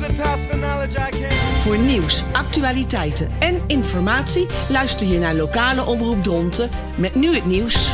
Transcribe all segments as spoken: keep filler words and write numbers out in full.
Voor nieuws, actualiteiten en informatie luister je naar lokale omroep Dronten met nu het nieuws.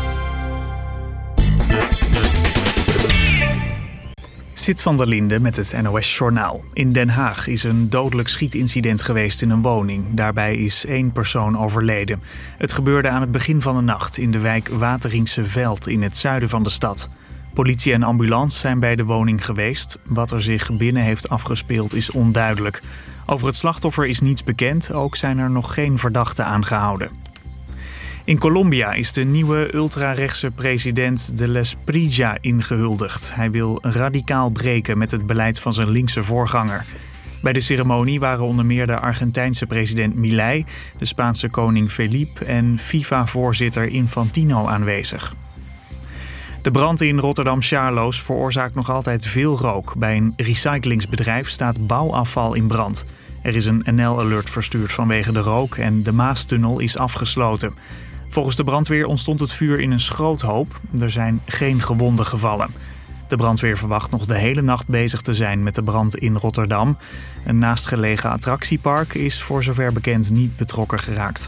Sit van der Linde met het N O S-journaal. In Den Haag is een dodelijk schietincident geweest in een woning. Daarbij is één persoon overleden. Het gebeurde aan het begin van de nacht in de wijk Wateringse Veld in het zuiden van de stad. Politie en ambulance zijn bij de woning geweest. Wat er zich binnen heeft afgespeeld is onduidelijk. Over het slachtoffer is niets bekend. Ook zijn er nog geen verdachten aangehouden. In Colombia is de nieuwe ultrarechtse president de L'esprilla ingehuldigd. Hij wil radicaal breken met het beleid van zijn linkse voorganger. Bij de ceremonie waren onder meer de Argentijnse president Milei, de Spaanse koning Felipe en FIFA-voorzitter Infantino aanwezig. De brand in Rotterdam-Charloes veroorzaakt nog altijd veel rook. Bij een recyclingsbedrijf staat bouwafval in brand. Er is een N L-alert verstuurd vanwege de rook en de Maastunnel is afgesloten. Volgens de brandweer ontstond het vuur in een schroothoop. Er zijn geen gewonden gevallen. De brandweer verwacht nog de hele nacht bezig te zijn met de brand in Rotterdam. Een naastgelegen attractiepark is voor zover bekend niet betrokken geraakt.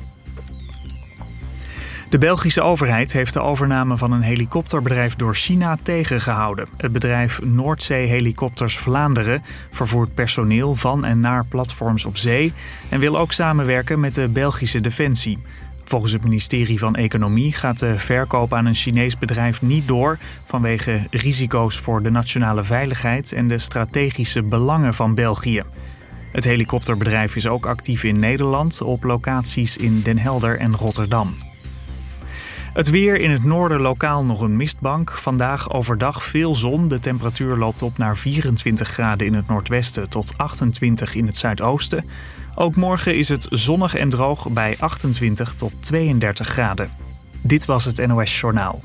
De Belgische overheid heeft de overname van een helikopterbedrijf door China tegengehouden. Het bedrijf Noordzee Helikopters Vlaanderen vervoert personeel van en naar platforms op zee en wil ook samenwerken met de Belgische Defensie. Volgens het ministerie van Economie gaat de verkoop aan een Chinees bedrijf niet door vanwege risico's voor de nationale veiligheid en de strategische belangen van België. Het helikopterbedrijf is ook actief in Nederland op locaties in Den Helder en Rotterdam. Het weer: in het noorden lokaal nog een mistbank. Vandaag overdag veel zon. De temperatuur loopt op naar vierentwintig graden in het noordwesten tot achtentwintig in het zuidoosten. Ook morgen is het zonnig en droog bij achtentwintig tot tweeëndertig graden. Dit was het N O S-journaal.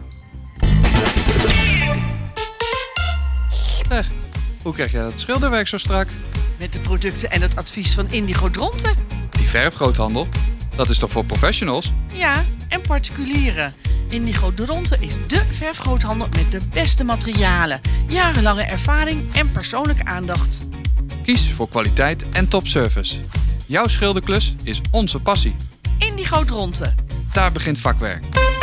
Zeg, hoe krijg jij dat schilderwerk zo strak? Met de producten en het advies van Indigo Dronten. Die verfgroothandel, dat is toch voor professionals? Ja, en particulieren. Indigo Dronten is dé verfgroothandel met de beste materialen, jarenlange ervaring en persoonlijke aandacht. Kies voor kwaliteit en topservice. Jouw schilderklus is onze passie. Indigo Dronten. Daar begint vakwerk.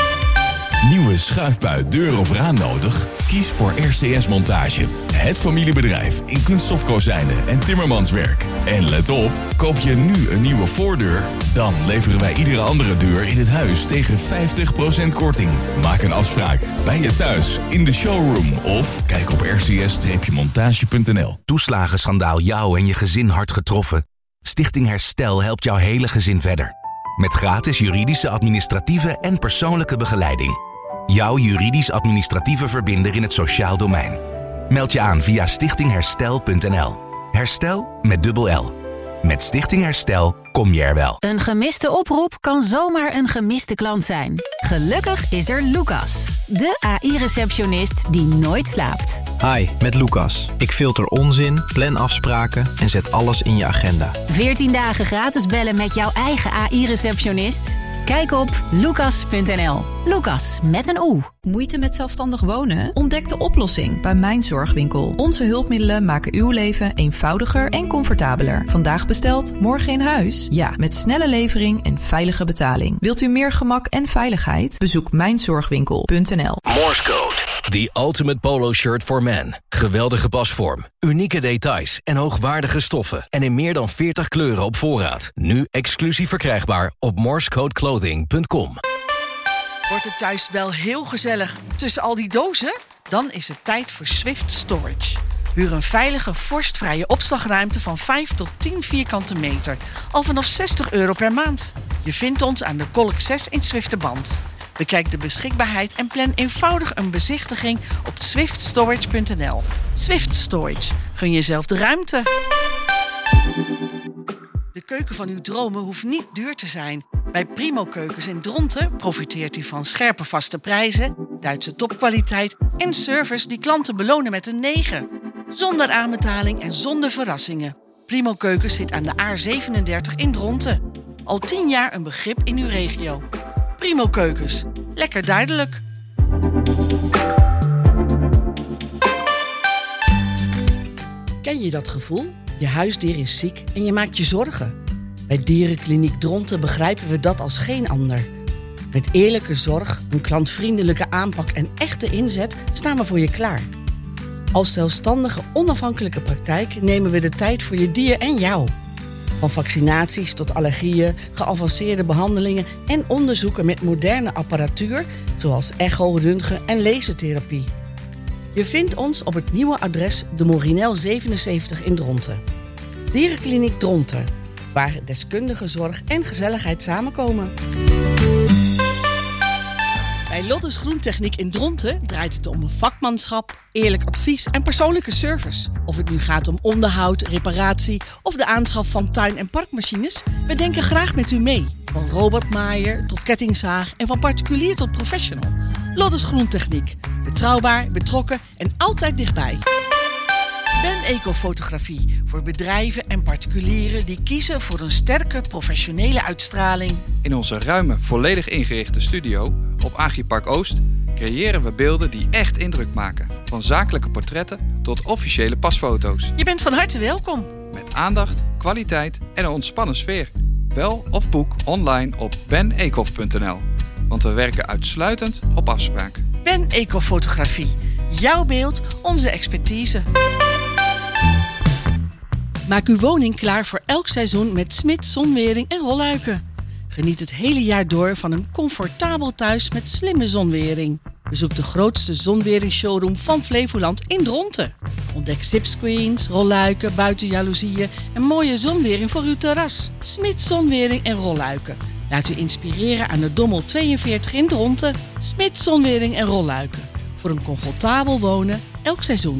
Nieuwe schuifbui, deur of raam nodig? Kies voor R C S Montage. Het familiebedrijf in kunststofkozijnen en timmermanswerk. En let op, koop je nu een nieuwe voordeur, dan leveren wij iedere andere deur in het huis tegen vijftig procent korting. Maak een afspraak bij je thuis, in de showroom of kijk op r c s montage punt n l. Toeslagenschandaal jou en je gezin hard getroffen? Stichting Herstel helpt jouw hele gezin verder. Met gratis juridische, administratieve en persoonlijke begeleiding. Jouw juridisch-administratieve verbinder in het sociaal domein. Meld je aan via stichting herstel punt n l. Herstel met dubbel L. Met Stichting Herstel kom je er wel. Een gemiste oproep kan zomaar een gemiste klant zijn. Gelukkig is er Lucas, de A I-receptionist die nooit slaapt. Hi, met Lucas. Ik filter onzin, plan afspraken en zet alles in je agenda. veertien dagen gratis bellen met jouw eigen A I-receptionist? Kijk op lucas punt n l. Lucas met een O. Moeite met zelfstandig wonen? Ontdek de oplossing bij Mijn Zorgwinkel. Onze hulpmiddelen maken uw leven eenvoudiger en comfortabeler. Vandaag besteld, morgen in huis? Ja, met snelle levering en veilige betaling. Wilt u meer gemak en veiligheid? Bezoek mijn zorgwinkel punt n l. Morse Code. The ultimate polo shirt for men. Geweldige pasvorm, unieke details en hoogwaardige stoffen. En in meer dan veertig kleuren op voorraad. Nu exclusief verkrijgbaar op morsecode clothing punt com. Wordt het thuis wel heel gezellig tussen al die dozen? Dan is het tijd voor Swift Storage. Huur een veilige, vorstvrije opslagruimte van vijf tot tien vierkante meter. Al vanaf zestig euro per maand. Je vindt ons aan de Kolk zes in Zwifterband. Bekijk de beschikbaarheid en plan eenvoudig een bezichtiging op swift storage punt n l. Swift Storage. Gun jezelf de ruimte. De keuken van uw dromen hoeft niet duur te zijn. Bij Primo Keukens in Dronten profiteert u van scherpe vaste prijzen, Duitse topkwaliteit en service die klanten belonen met een negen. Zonder aanbetaling en zonder verrassingen. Primo Keukens zit aan de A zevenendertig in Dronten. Al tien jaar een begrip in uw regio. Primo Keukens. Lekker duidelijk. Ken je dat gevoel? Je huisdier is ziek en je maakt je zorgen. Bij Dierenkliniek Dronten begrijpen we dat als geen ander. Met eerlijke zorg, een klantvriendelijke aanpak en echte inzet staan we voor je klaar. Als zelfstandige, onafhankelijke praktijk nemen we de tijd voor je dier en jou. Van vaccinaties tot allergieën, geavanceerde behandelingen en onderzoeken met moderne apparatuur zoals echo, röntgen en lasertherapie. Je vindt ons op het nieuwe adres de Morinel zevenenzeventig in Dronten. Dierenkliniek Dronten, waar deskundige zorg en gezelligheid samenkomen. Bij Lottes Groentechniek in Dronten draait het om vakmanschap, eerlijk advies en persoonlijke service. Of het nu gaat om onderhoud, reparatie of de aanschaf van tuin- en parkmachines, we denken graag met u mee. Van robotmaaier tot kettingzaag en van particulier tot professional. Lottes Groentechniek. Betrouwbaar, betrokken en altijd dichtbij. Ben Ecofotografie voor bedrijven en particulieren die kiezen voor een sterke professionele uitstraling. In onze ruime, volledig ingerichte studio op Agripark Oost creëren we beelden die echt indruk maken. Van zakelijke portretten tot officiële pasfoto's. Je bent van harte welkom. Met aandacht, kwaliteit en een ontspannen sfeer. Bel of boek online op ben ecof punt n l. Want we werken uitsluitend op afspraak. Ben Ecofotografie. Jouw beeld, onze expertise. Maak uw woning klaar voor elk seizoen met Smit zonwering en rolluiken. Geniet het hele jaar door van een comfortabel thuis met slimme zonwering. Bezoek de grootste zonweringsshowroom van Flevoland in Dronten. Ontdek zipscreens, rolluiken, buitenjaloezieën en mooie zonwering voor uw terras. Smit zonwering en rolluiken. Laat u inspireren aan de Dommel tweeënveertig in Dronten. Smit zonwering en rolluiken. Voor een comfortabel wonen elk seizoen.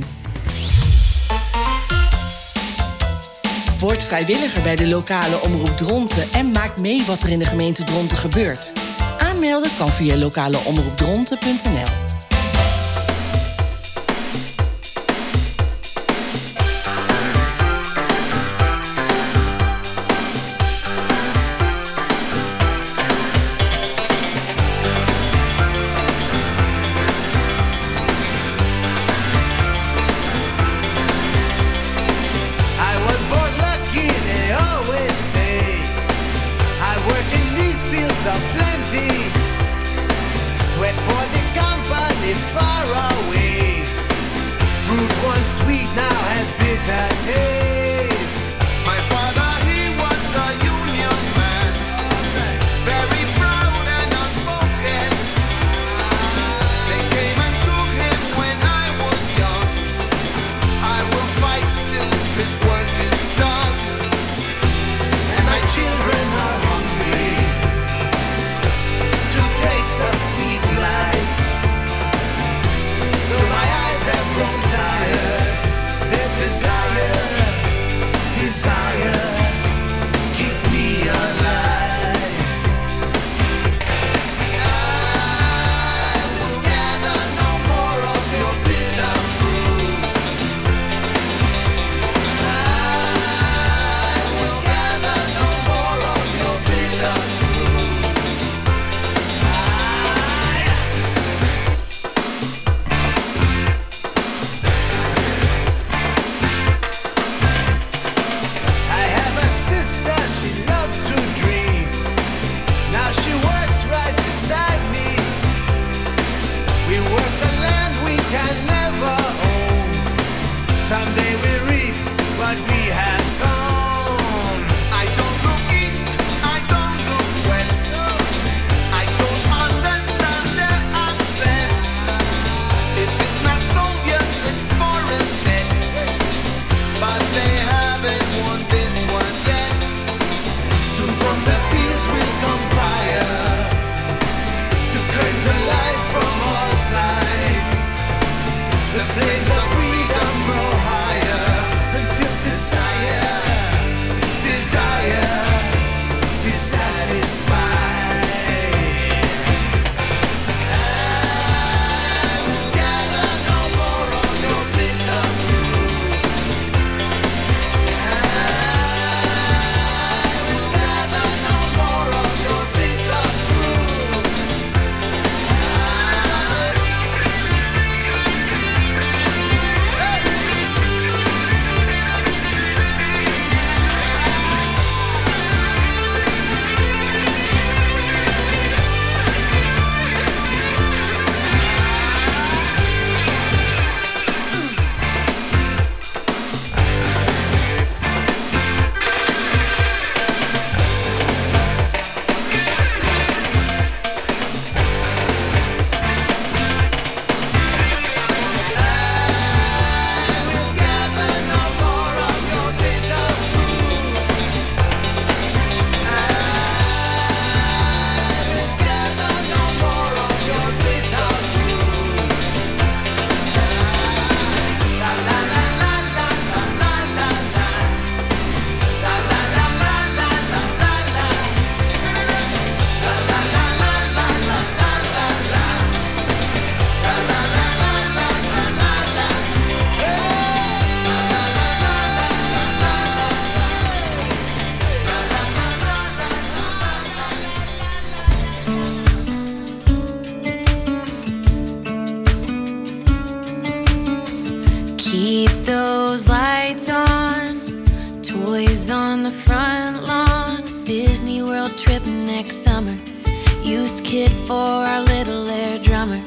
Word vrijwilliger bij de lokale omroep Dronten en maak mee wat er in de gemeente Dronten gebeurt. Aanmelden kan via lokale omroep dronten punt n l. Desire the front lawn, Disney World trip next summer. Used kid for our little air drummer.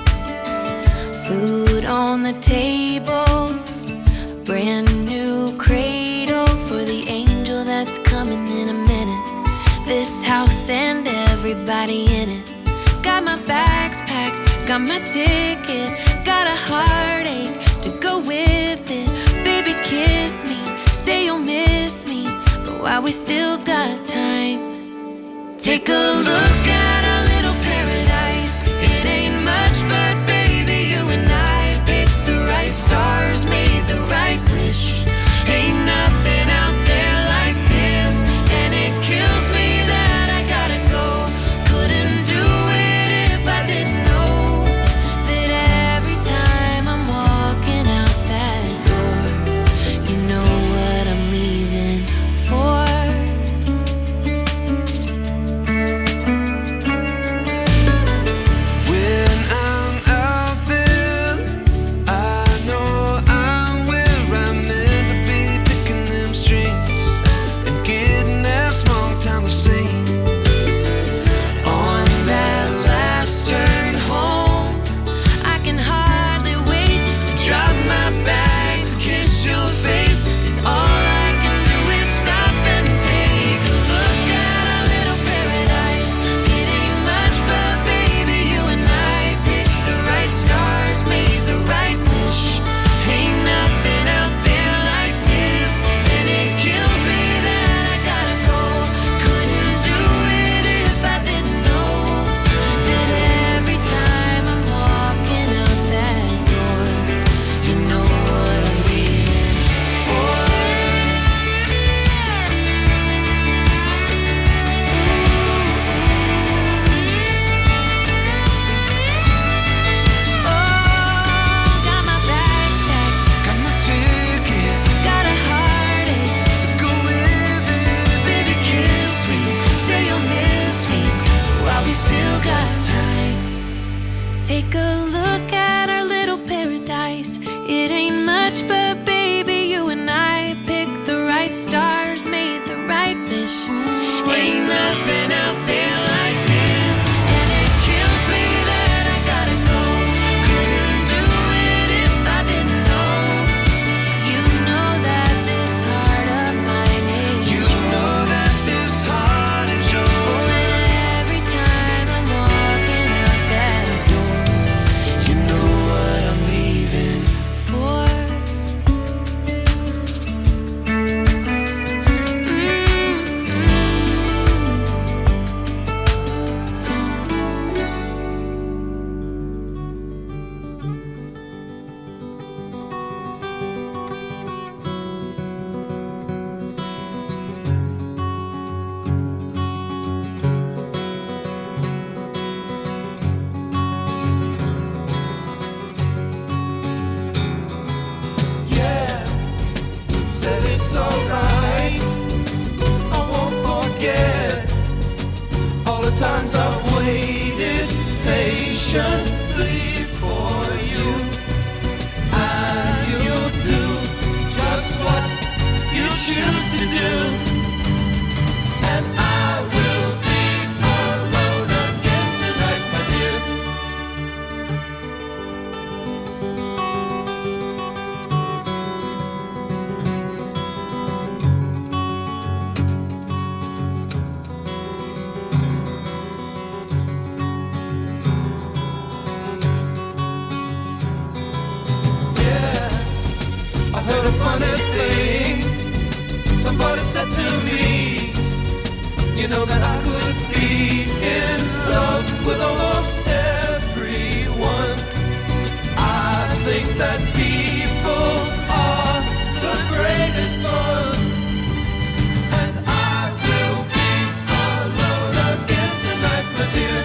Food on the table, brand new cradle for the angel that's coming in a minute. This house and everybody in it. Got my bags packed, got my ticket, got a heartache to go with it. Baby, kiss me, say you'll miss me, but while we still got time, take a look at our little paradise. It ain't much, but baby, you and I picked the right stars, made the right wish. Ain't nothing out there like this, and it kills me that I gotta go. Couldn't do it if I didn't know that every time I'm walking out that door, you know what I'm leaving for. When I'm out there, I know I'm where I'm meant to be, picking them strings and getting that small town to sing. On that last turn home, I can hardly wait to drop my bags, kiss your face, 'cause all I can do is stop and take a look at our little paradise. It ain't much, but baby, you and I picked the right stars, made the right wish. Ain't nothing out there like this, and it kills me that I gotta go. Couldn't do it if I didn't know that every time I'm walking out that door, you know what I'm leaving for. Oh, got my bags packed, got my ticket got a heartache. to go with it. Baby, kiss me, Say you'll miss me while we still got time. Take a look at our little paradise. It ain't much, but baby, you and I picked the right stars, made the right wish. Ain't nothing out there like this, and it kills me that I gotta go. Couldn't do it if I didn't know. You know that this heart of mine is you know that this heart is yours. every time I'm walking out that door, You know what I'm leaving for. Yeah, said it's alright. I won't forget all the times I've waited patiently for you. And you'll do just what you choose to do. And I will be alone again tonight, my dear. I heard a funny thing. Somebody said to me, you know that I could be in love with almost everyone. I think that people are the greatest fun. And I will be alone again tonight, my dear.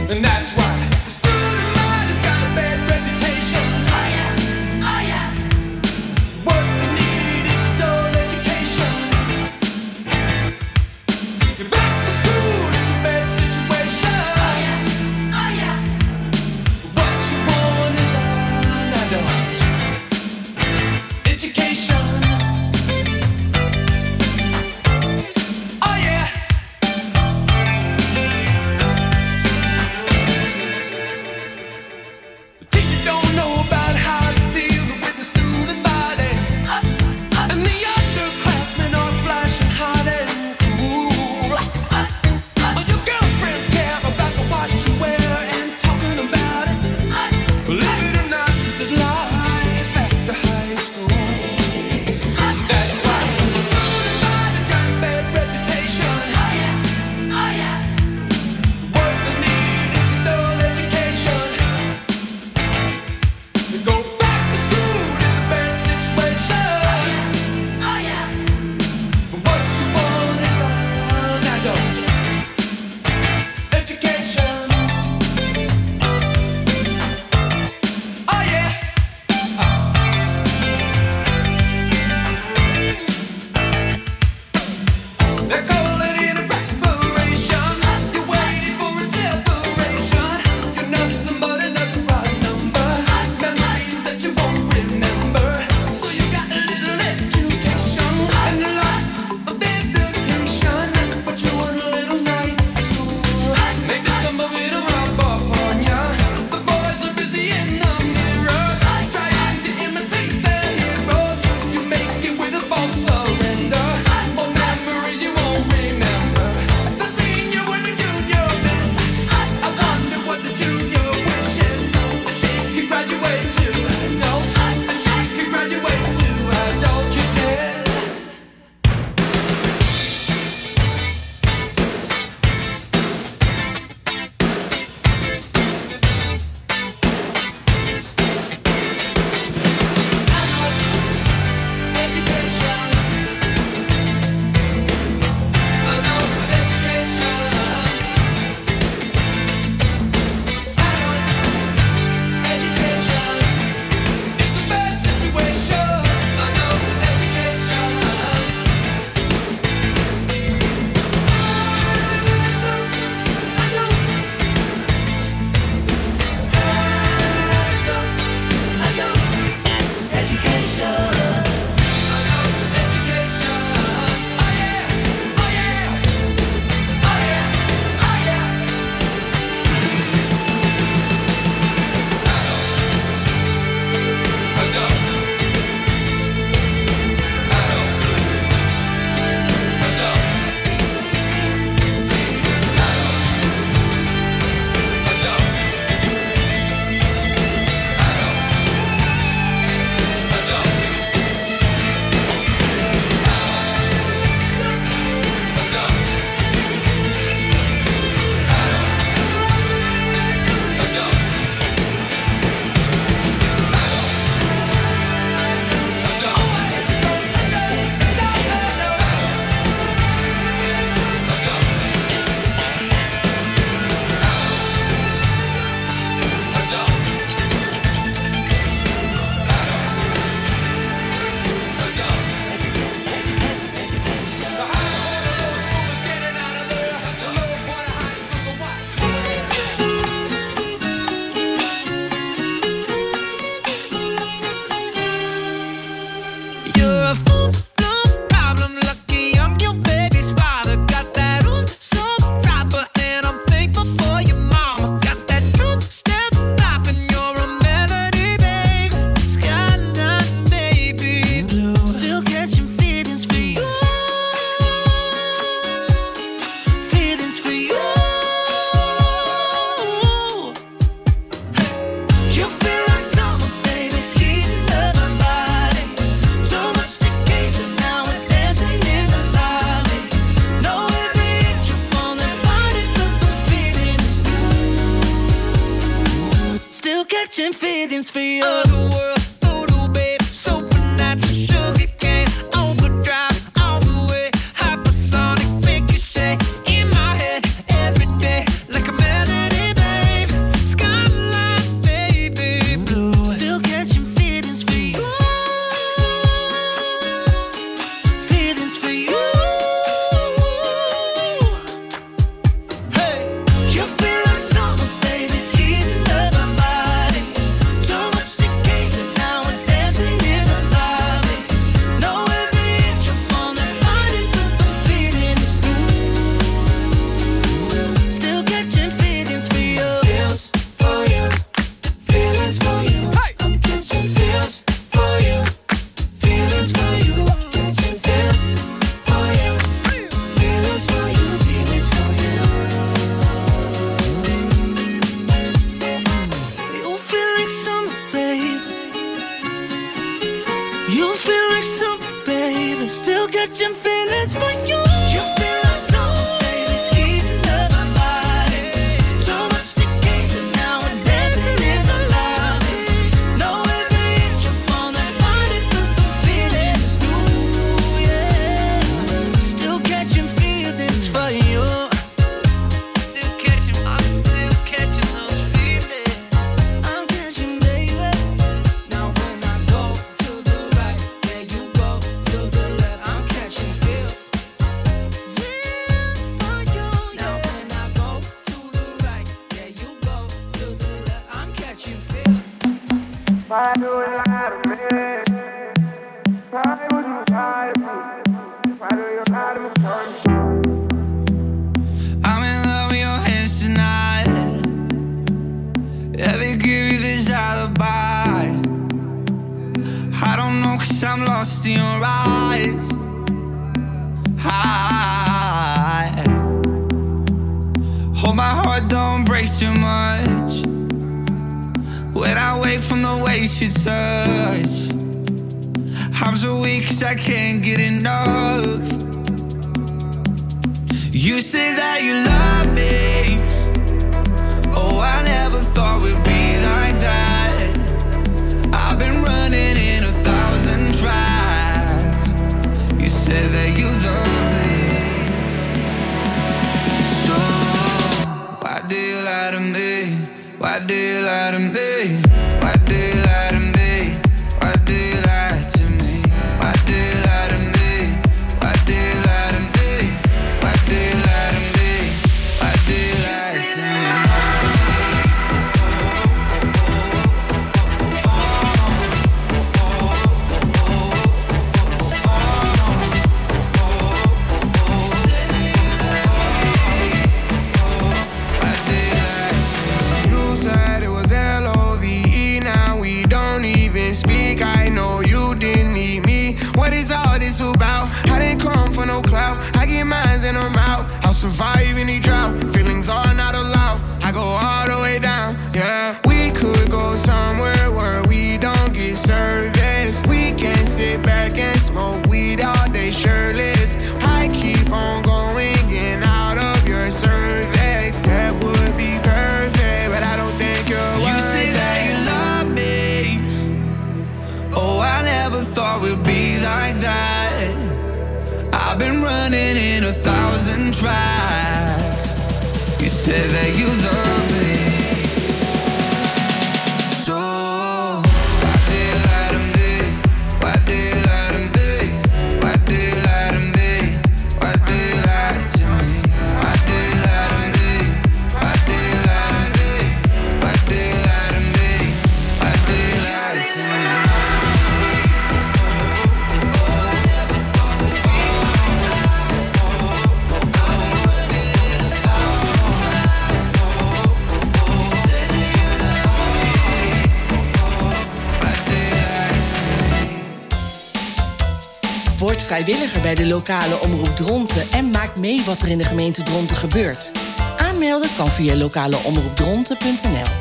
And that's why the student mind has got a bad reputation. Oh yeah, oh yeah. What they need is a dull education. You're back to school is a bad situation. Oh yeah, oh yeah. What you want is an adult education. Oh yeah. The teacher don't know about how to deal with the student body. And the underclassmen are flashing hot and cool. Oh, your girlfriends care about what you wear and talking about it. Believe it or not, there's life after high school. That's why the student body's got a bad reputation. Oh yeah, oh yeah. What they need is a dull education. To go back to school is a bad situation. Oh yeah, but what you want is an adult education. Oh yeah. They call it in a preparation. You're waiting for a separation. You're nothing but another odd number. Memories that you won't remember. So you got a little education and a lot of dedication. But you want a little night school. Maybe some of it'll rub off on ya. The boys are busy in the mirrors, trying to imitate their heroes. You make it with a false surrender. More memories you won't remember. The senior with the junior miss. I wonder what the junior wishes. That she could graduate to adult. That she could graduate to adult, you said. You're a fool, no problem. Lucky I'm your baby's father. Got that ooh, so proper, and I'm thankful for your mama. Got that truth step popping. You're a melody, babe. Skyline, baby blue. Still catching feelings for you. Feelings for you. You feel like summer, baby, heating up my body. So much occasion now we're dancing in the lobby. Know every inch you want that body, but the feeling is new. Still catching feelings for you. Otherworld, voodoo, babe, supernatural sugar cane, overdrive all the way, hypersonic, make you shake in my head every day like a melody, babe. catching feelings for you. You feel like soul, baby, heating up my body. So much to gain, but now we're dancing in the lobby. Know every inch upon the body, but the feeling is new, yeah. Still catching feelings for you. Still catching, I'm still catching those feelings. I'm catching, baby. Now when I go to the right, yeah, you go to the left. I'm catching feels. Feels for you, yeah. Now when I go to the right, yeah, you go to the left. I'm catching feels. Why do you lie to me? Why would you lie to me? Why do you lie to me? I'm in love with your hands tonight. Yeah, they give you this alibi. I don't know, cause I'm lost in your eyes. I hope my heart don't break too much when I wake from the ways you touch. I'm so weak cause I can't get enough. You say that you love me. Oh, I never thought we'd be like that. I've been running in a thousand tracks. You said that you love me. So why do you lie to me? Why do you lie to me? Why do you lie to me? Why do you lie to me? Why do you lie to me? Why do you lie to me? Why do you lie to me? Why do you lie to me? You said it was L O V E, now we don't even speak. I know you didn't need me. What is all this about? I didn't come for no clout. I get mines and I'm out. I'll survive any drought. Feelings are not allowed. I go all the way down. Yeah, we could go somewhere where we don't get service. We can sit back and smoke weed all day shirtless. I keep on going in out of your cervix. That would be perfect, but I don't think you're worth it. You say that you love me. Oh, I never thought we'd be like that. I've been running in a thousand tracks. You said that you love me. So why do you lie to me? Why do you lie to me? Why do you lie to me? Why do you lie to me? Why do you lie to me? Why do you lie to me? Why do you lie to me? Why do you lie to me? Word vrijwilliger bij de lokale omroep Dronten en maak mee wat er in de gemeente Dronten gebeurt. Aanmelden kan via lokaleomroepdronten punt n l.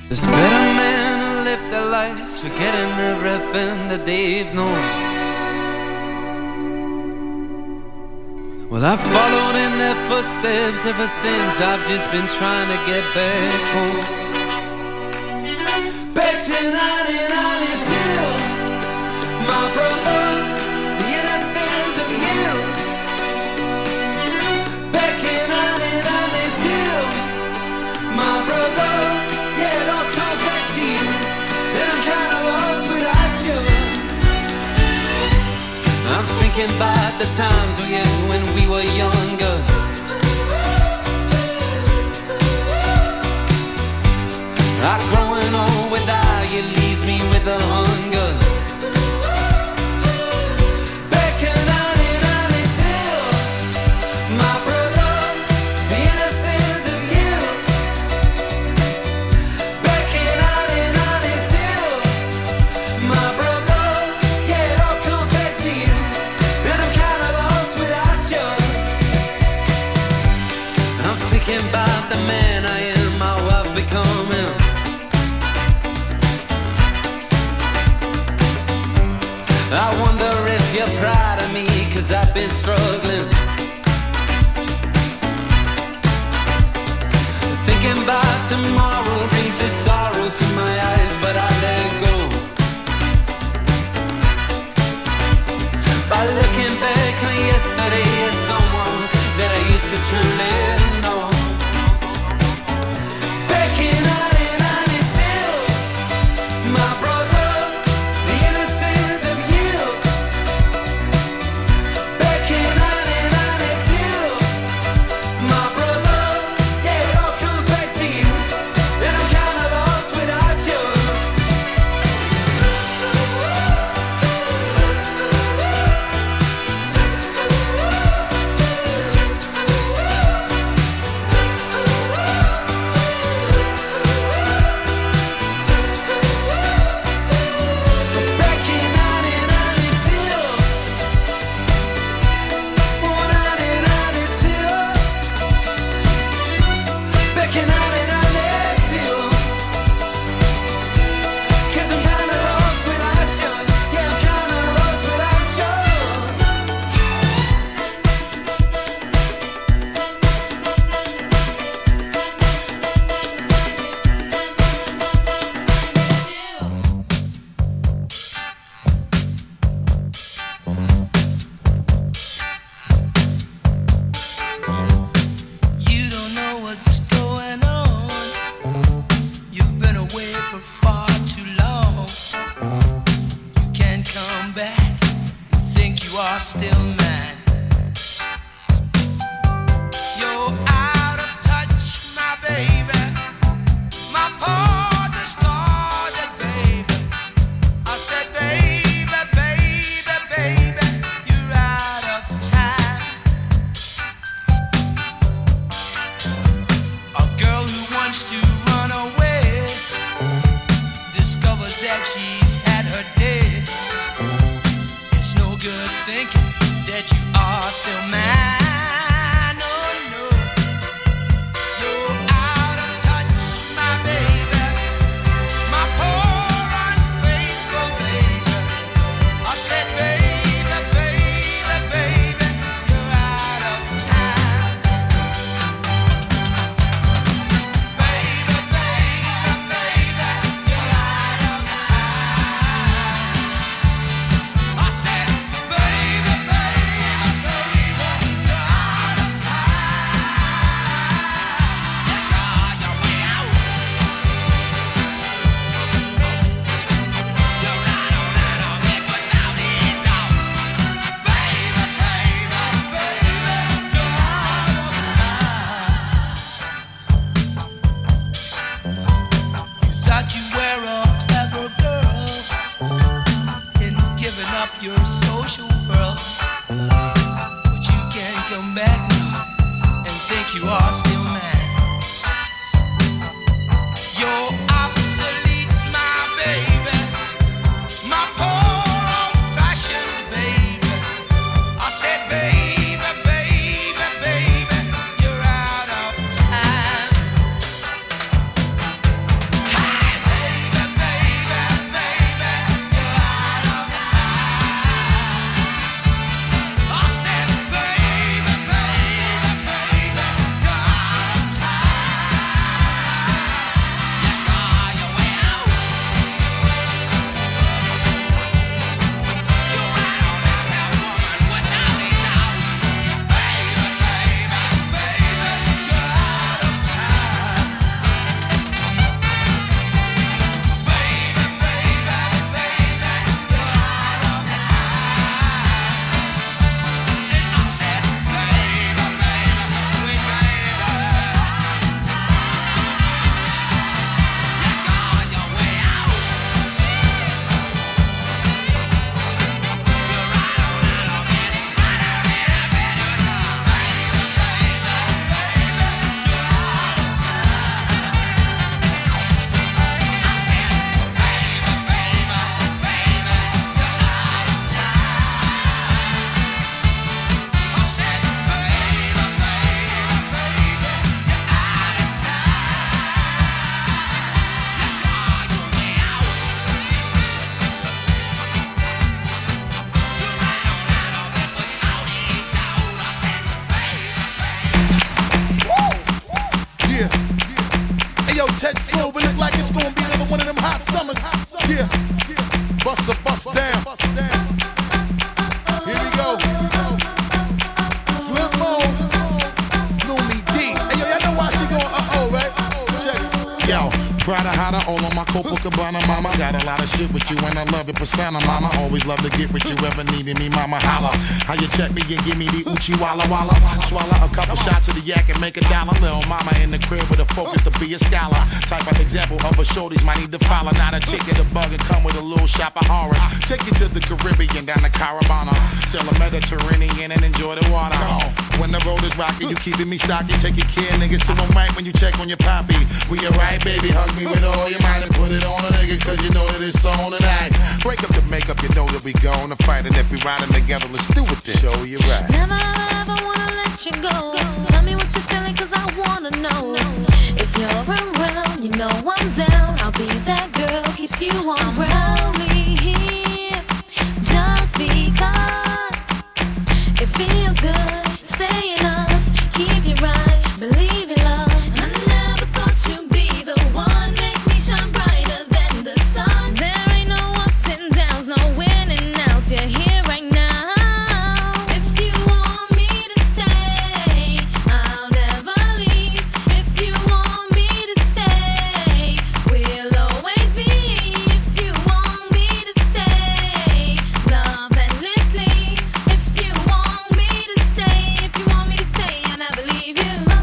There's better men who live their lives forgetting everything that they've known. Well, I've followed in their footsteps ever since. I've just been trying to get back home. Back to nineteen ninety-two, my brother, the innocence of you. Back in nineteen ninety-two, my brother, yeah, it all comes back to you. And I'm kind of lost without you. I'm thinking about the times we had when we were younger. I'm growing old without you leaves me with a hunger. Back to nineteen ninety-two, my brother, the innocence of you. Back in nineteen ninety-two, my brother, yeah, it all comes back to you. And I'm kinda lost without you. I'm thinking about the man I am, how I've becoming. I wonder if you're proud of me, cause I've been struggling. Thinking about tomorrow brings a sorrow to my eyes, but I let go. By looking back on yesterday as someone that I used to truly know. Back in nineteen ninety-two, my brother, the innocence of you. Back in nineteen ninety-two, my brother, yeah, it all comes back to you. And I'm kinda lost summers. Yeah, bust a bust down. Here we go. Flip mode. Lumi D. Hey yo, y'all know why she going uh oh, right? Check it. Yo. Prada hotter, all on my Copacabana, mama. Got a lot of shit with you and I love it, persona, mama. Always love to get with you, ever needed me, mama. Holla. How you check me and give me the Uchi Walla Walla? Swallow a couple shots of the yak and make a dollar. Little mama in the crib with a focus to be a scholar. Type of example of a shorties might need to follow. Not a chick and a bug and come with a little shop of horror. Take you to the Caribbean, down to Carabana. Sail the Mediterranean and enjoy the water. When the road is rocky, you keeping me stocky. Taking care, niggas, so I'm right when you check on your poppy. We alright, baby, hug me with all your might and put it on a nigga, cause you know that it's on tonight. Break up the makeup, you know that we gonna fight. And if we riding together, let's do it then. Show you right. Never, ever, ever wanna let you go. Tell me what you're feeling, cause I wanna know. If you're around, you know I'm down. I'll be that girl, keeps you on ground. Only here, just because it feels good. Stay in us, keep you right, believe in love. I never thought you'd be the one, make me shine brighter than the sun. There ain't no ups and downs, no winning outs. You're here right now. If you want me to stay, I'll never leave. If you want me to stay, we'll always be. If you want me to stay, love endlessly. If you want me to stay, if you want me to stay, and I believe you.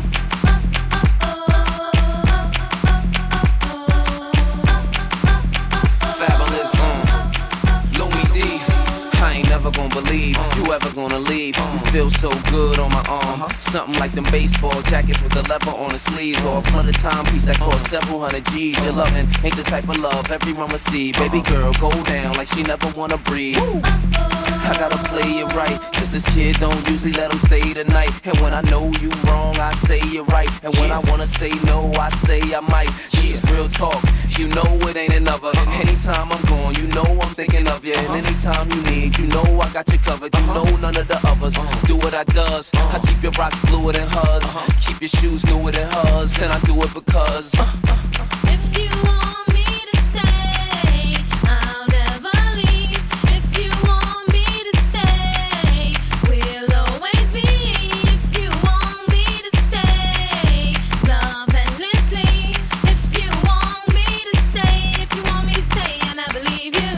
Fabulous, um, Louis D. I ain't never gonna believe you ever gonna leave. You feel so good on my arm, something like them baseball jackets with the leather on the sleeves, or a flooded timepiece that costs several hundred G's. Your loving ain't the type of love everyone will see. Baby girl, go down like she never wanna breathe. I gotta play it right, cause this kid don't usually let him stay the night. And when I know you wrong, I say you're right. And when I wanna say no, I say I might. This is real talk, you know it ain't another. Anytime I'm gone, you know I'm thinking of you. And anytime you need, you know I got you covered. You know none of the others do what I does. I keep your rocks bluer than hers, keep your shoes newer than hers. And I do it because if you want me to stay, I'll never leave. If you want me to stay, we'll always be. If you want me to stay, love endlessly. If you want me to stay, if you want me to stay, and I believe you.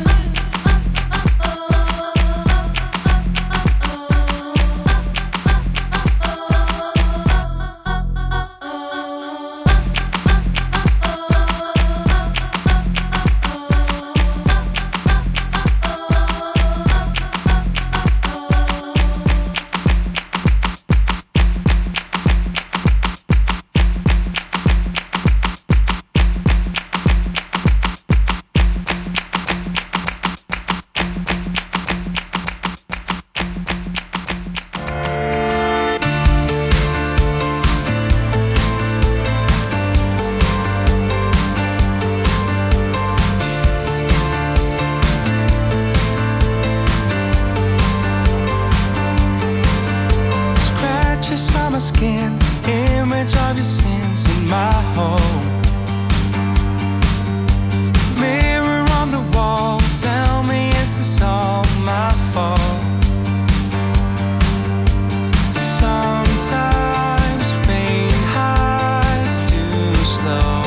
Skin, image of your sins in my home. Mirror on the wall, tell me is this all my fault? Sometimes pain hides too slow.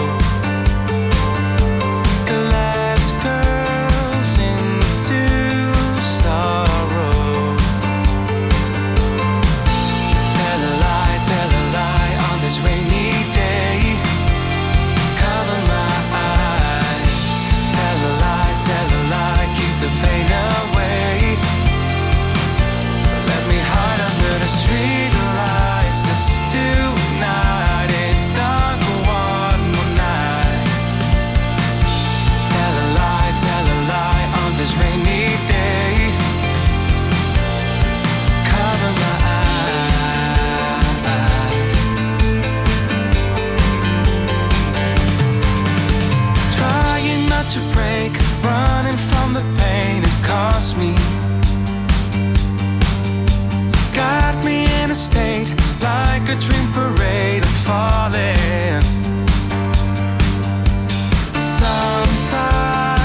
Glass curls into sorrow. Tell a lie, tell a lie on this rainy day. Cover my eyes. Tell a lie, tell a lie, keep the pain away. Let me hide under the street lights, 'cause tonight it's dark one more night. Tell a lie, tell a lie on this rainy day. Cover my eyes. Trying not to break, running from the pain it cost me. Got me in a state like a dream parade of falling. Sometimes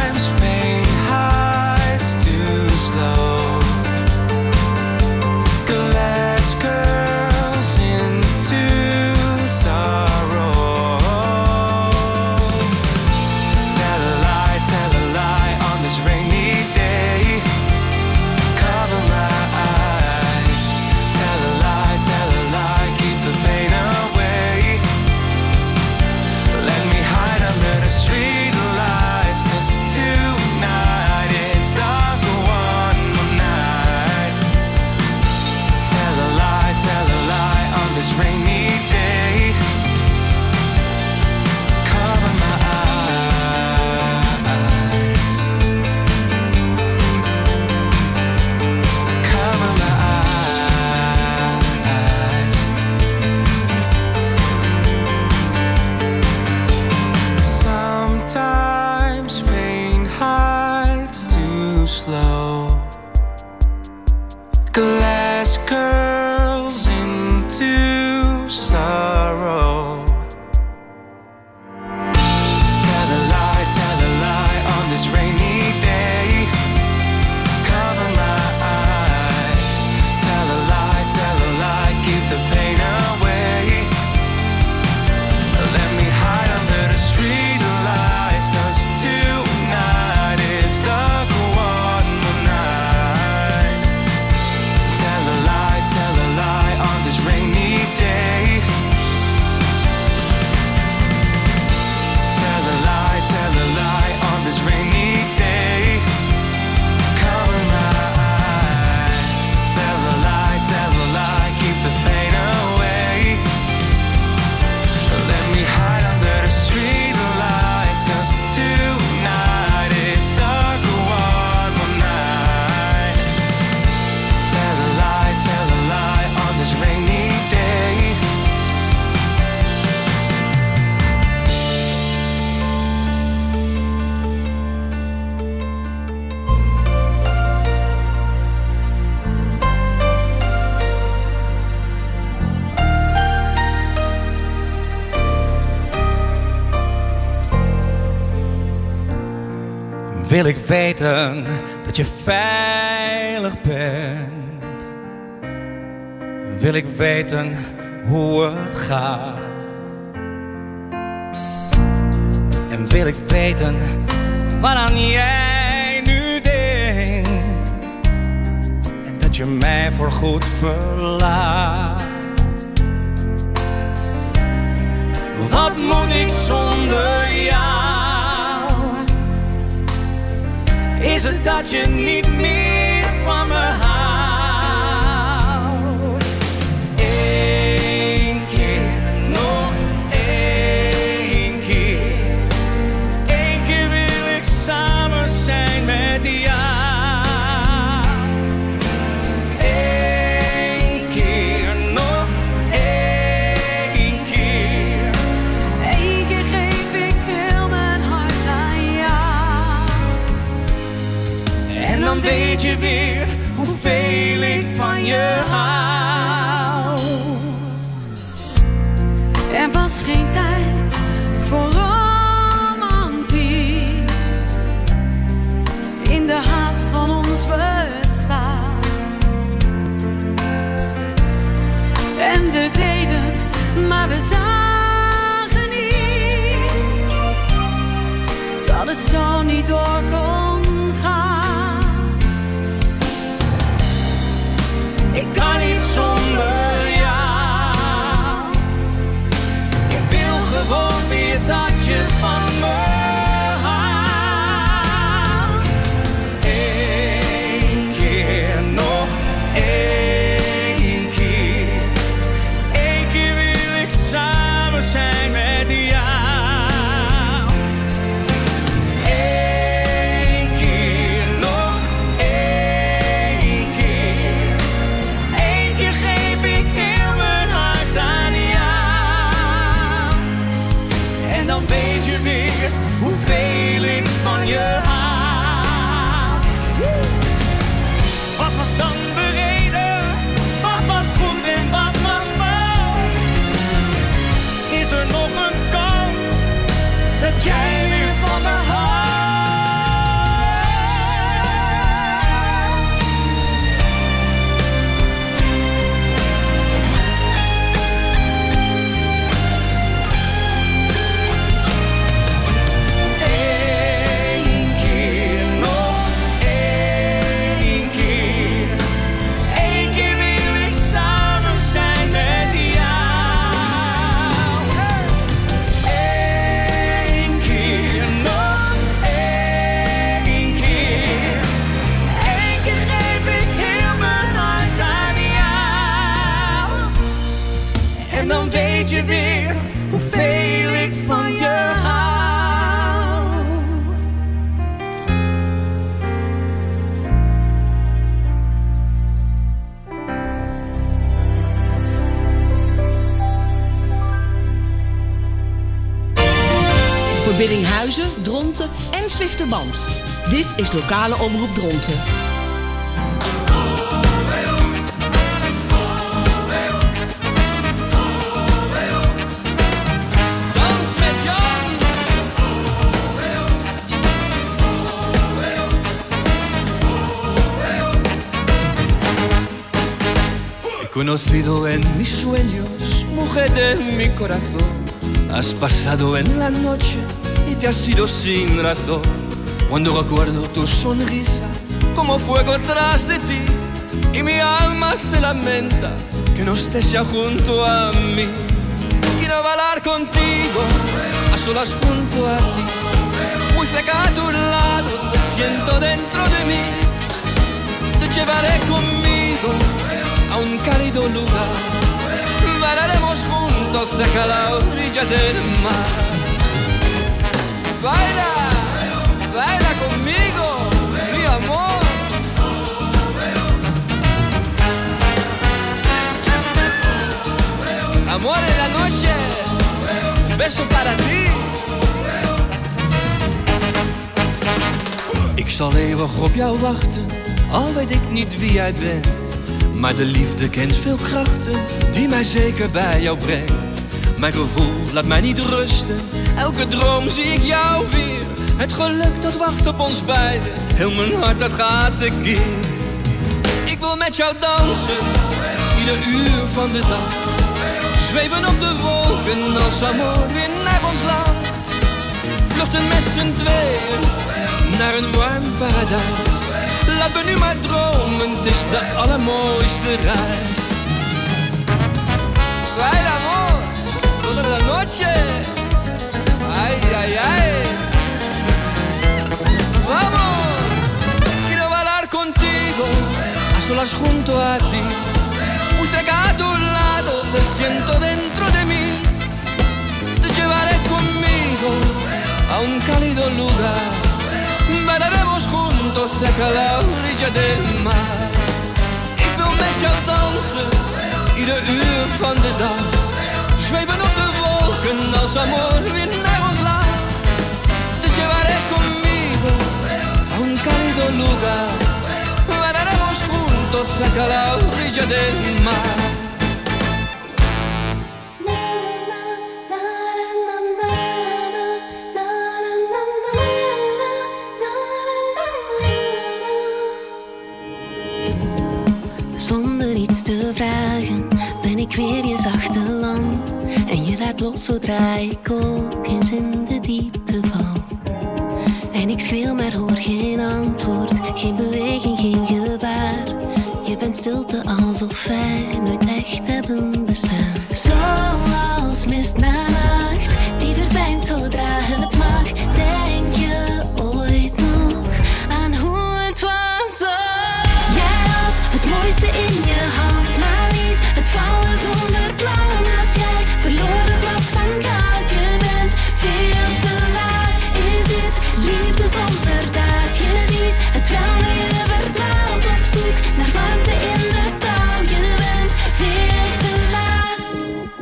wil ik weten dat je veilig bent. Wil ik weten hoe het gaat. En wil ik weten waaraan jij nu denkt. En dat je mij voorgoed verlaat. Wat moet ik zonder jou? Is het dat je niet meer van me houdt? Eén keer, nog één keer. Eén keer wil ik samen zijn met jou. Eén keer, nog één keer. Eén keer geef ik heel mijn hart aan jou. En dan weet je weer hoeveel ik van je hou. Er was geen tijd voor romantiek. In de haast van ons bestaan. En we deden, maar we zagen niet dat het zo niet door kon gaan. Ik kan niet zonder jou. Ik wil gewoon weer dat je van me houdt. Eén keer, nog één keer. Eén keer wil ik samen zijn met jou. Eén keer, nog één keer. Eén keer geef ik heel mijn hart aan jou. En dan weet je weer hoeveel ik van je hou. Wat was dan de reden? Wat was goed en wat was fout? Is er nog een kans dat jij weer van me houdt? Eén keer, nog één keer. Eén keer wil ik samen zijn met jou. Eén keer, nog één keer. Eén keer geef ik heel mijn hart aan jou. En dan weet je weer hoeveel ik van je hou. Voor Biddinghuizen, Dronten en Zwifterband. Dit is lokale omroep Dronten. Dans met Jan. He conocido en mis sueños, mujer de mi corazón. Has pasado en la noche y te has ido sin razón. Cuando recuerdo tu sonrisa como fuego tras de ti, y mi alma se lamenta que no estés ya junto a mí. Quiero bailar contigo, a solas junto a ti, muy cerca a tu lado, te siento dentro de mí. Te llevaré conmigo a un cálido lugar, bailaremos juntos cerca a la orilla del mar. Baila, baila conmigo, mi amor. Amor en la noche, un beso para ti. Ik zal eeuwig op jou wachten, al weet ik niet wie jij bent. Maar de liefde kent veel krachten, die mij zeker bij jou brengt. Mijn gevoel laat mij niet rusten, elke droom zie ik jou weer. Het geluk dat wacht op ons beiden, heel mijn hart dat gaat tekeer. Ik wil met jou dansen, ieder uur van de dag. Zweven op de wolken als amor weer naar ons land. Vluchten met z'n tweeën naar een warm paradijs. Laat me nu maar dromen, het is de allermooiste reis. Bailamos toda la noche. Ay, ay, ay. Vamos, quiero bailar contigo, a solas junto a ti. Muy cerca a tu lado, te siento dentro de mí. Te llevaré conmigo a un cálido lugar. Bailaremos juntos cerca a la orilla del mar. Ik wil met jou dansen, ieder uur van de dag. Zweven op de wolken als amor weer naar ons land. Te llevaré conmigo a un cálido lugar. Bailaremos juntos cerca a la orilla del mar. Zonder iets te vragen ben ik weer je zachte land. En je laat los zodra ik ook eens in de diepte val. En ik schreeuw maar hoor geen antwoord, geen beweging, geen gebaar. Je bent stilte alsof wij nooit echt hebben bestaan. Zoals mist na nacht, die verdwijnt zodra het mag. Denk je ooit nog aan hoe het was? Oh, jij had het mooiste in je hand, maar liet het vallen zonder plan. Dat jij verloren het was van goud, je bent veel te laat. Is dit liefde zonder daad? Je ziet het wel nu je verdwaalt op zoek naar warmte in de kou. Je bent veel te laat.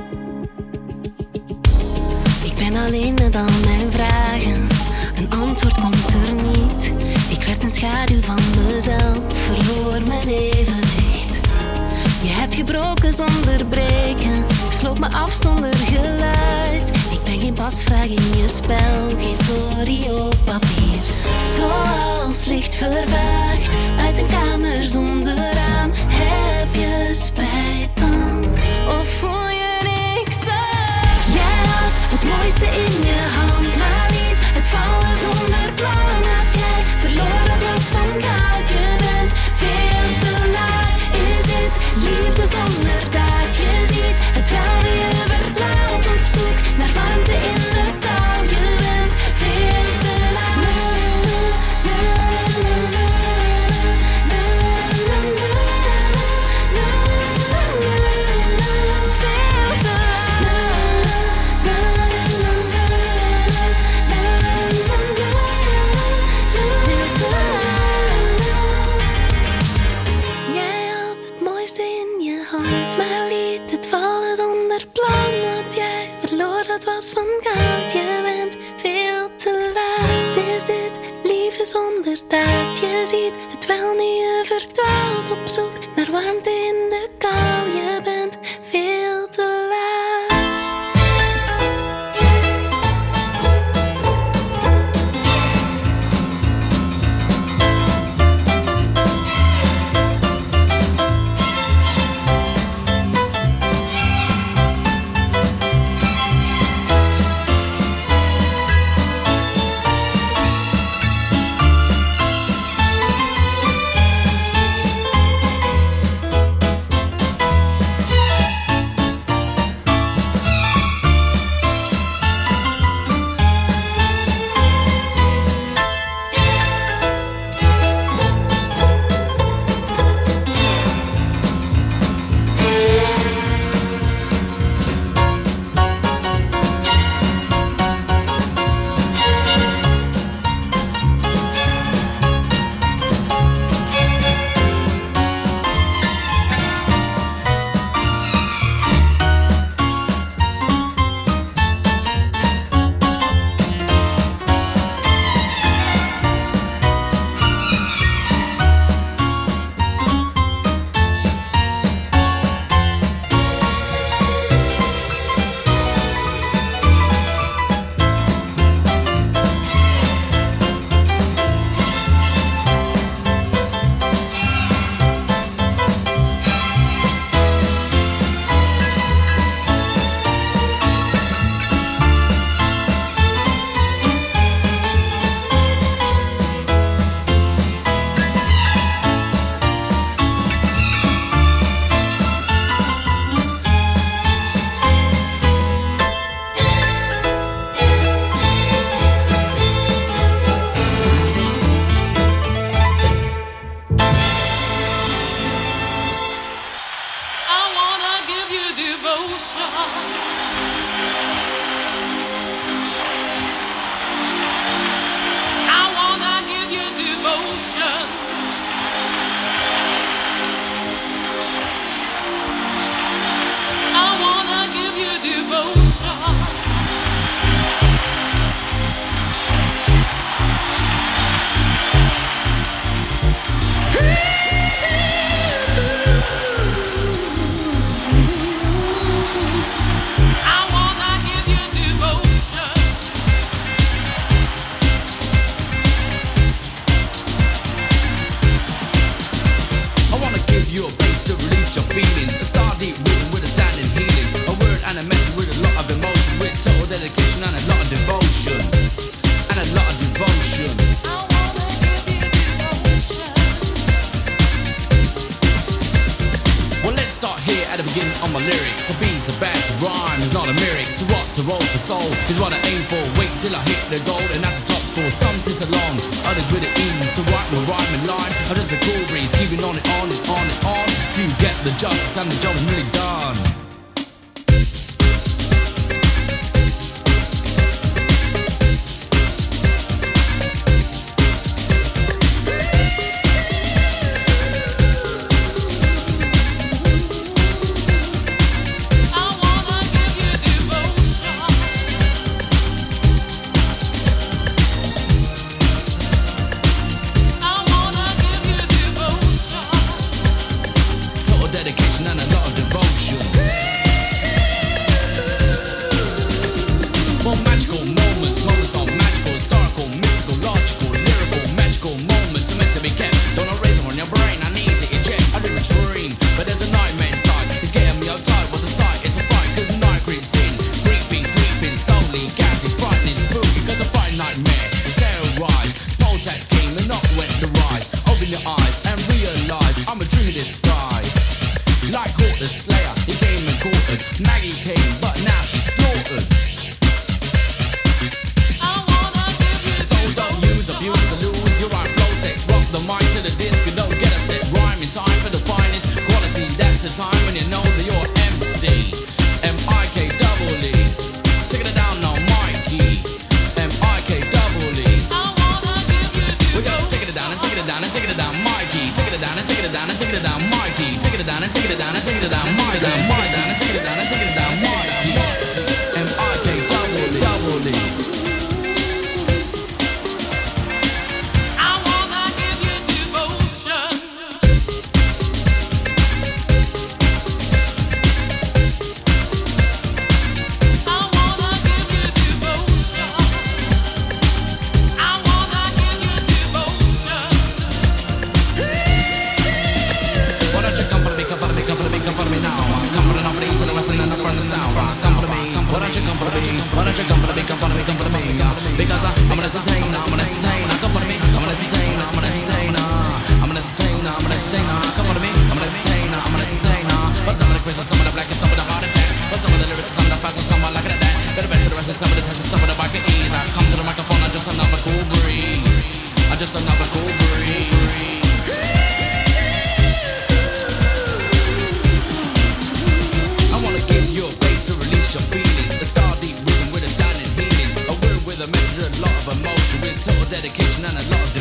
Ik ben alleen met al mijn vragen, een antwoord komt er niet. Ik werd een schaduw van mezelf, verloor mijn evenwicht. Je hebt gebroken zonder breken, sloot me af zonder geluid. Ik ben geen pasvraag in je spel, geen sorry op papier. Zoals licht vervaagd uit een kamer zonder raam. Heb je spijt dan, of voel je niks aan? Jij had het mooiste in je hand, maar liet het vallen zonder plan. Dat jij verloren het was van goud, je bent veel te laat. Is dit liefde zonder daad? Je ziet het wel nu je verdwaalt op zoek naar warmte in de kou. Je bent veel te laat. Jij had het mooiste in je hand, maar liet het vallen zonder plan. Wat jij verloor, dat was van goud. Je bent veel te laat. Is dit liefde zonder daad? Je ziet het wel nu je verdwaalt op zoek naar warmte in de kou. Je bent veel te laat. Total dedication and a lot of devotion. And a lot of devotion. Well, let's start here at the beginning of my lyric. To be, to bad, to rhyme is not a lyric. To rock, to roll, for soul is what I aim for. Wait till I hit the goal and that's the top score. Some takes a long, others with the ease. To write my rhyme and line, others a cool breeze. Keeping on and on and on and on to get the justice and the job is really done. Dedication and a lot of